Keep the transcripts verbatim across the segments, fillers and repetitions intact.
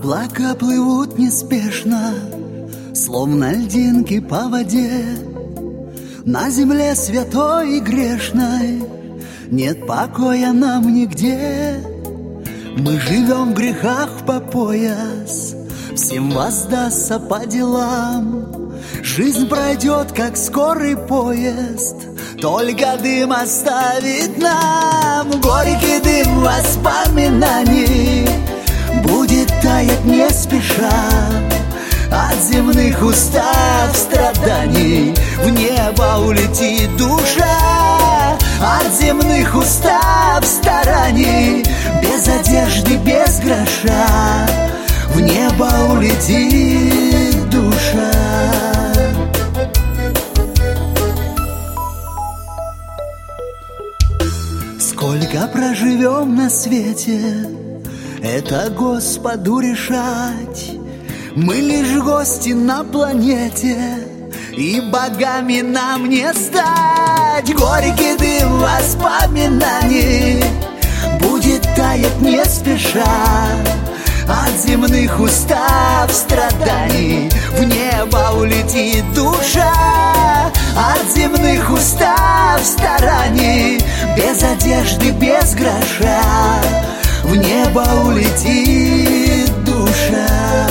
Облака плывут неспешно, словно льдинки по воде. На земле святой и грешной нет покоя нам нигде. Мы живем в грехах по пояс, всем воздастся по делам. Жизнь пройдет, как скорый поезд, только дым оставит нам. Горький дым воспоминаний будет таять не спеша. От земных устав страданий в небо улетит душа. От земных устав стараний, без одежды, без гроша, в небо улетит душа. Сколько проживем на свете, это Господу решать. Мы лишь гости на планете, и богами нам не стать. Горький дым воспоминаний будет таять не спеша. От земных устав страданий в небо улетит душа. От земных устав стараний, без одежды, без гроша, в небо улетит душа.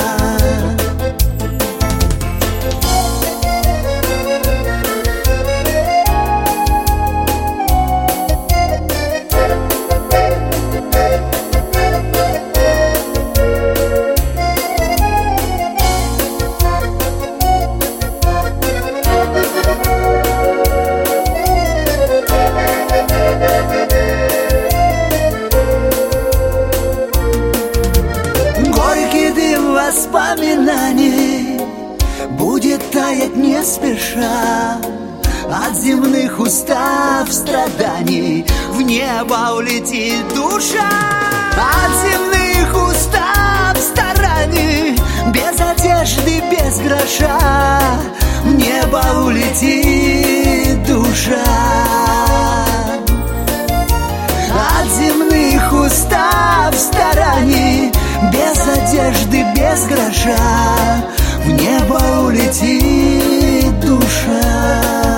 Воспоминаний будет таять не спеша. От земных устав страданий в небо улетит душа. От земных устав стараний, без одежды, без гроша, в небо улетит душа. От земных устав стараний, без одежды, без гроша, в небо улетит душа.